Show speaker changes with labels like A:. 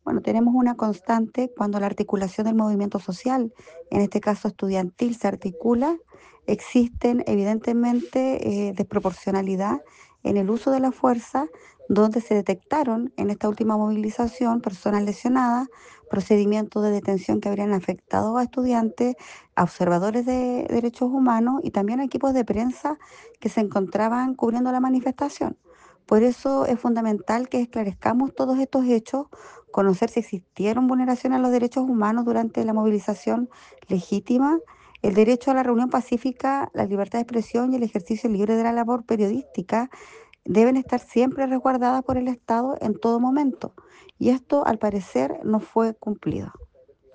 A: Bueno, tenemos una constante cuando la articulación del movimiento social, en este caso estudiantil, se articula, existen evidentemente desproporcionalidad en el uso de la fuerza, donde se detectaron en esta última movilización personas lesionadas, procedimientos de detención que habrían afectado a estudiantes, a observadores de derechos humanos y también a equipos de prensa que se encontraban cubriendo la manifestación. Por eso es fundamental que esclarezcamos todos estos hechos, conocer si existieron vulneraciones a los derechos humanos durante la movilización legítima, el derecho a la reunión pacífica, la libertad de expresión y el ejercicio libre de la labor periodística deben estar siempre resguardadas por el Estado en todo momento. Y esto, al parecer, no fue cumplido.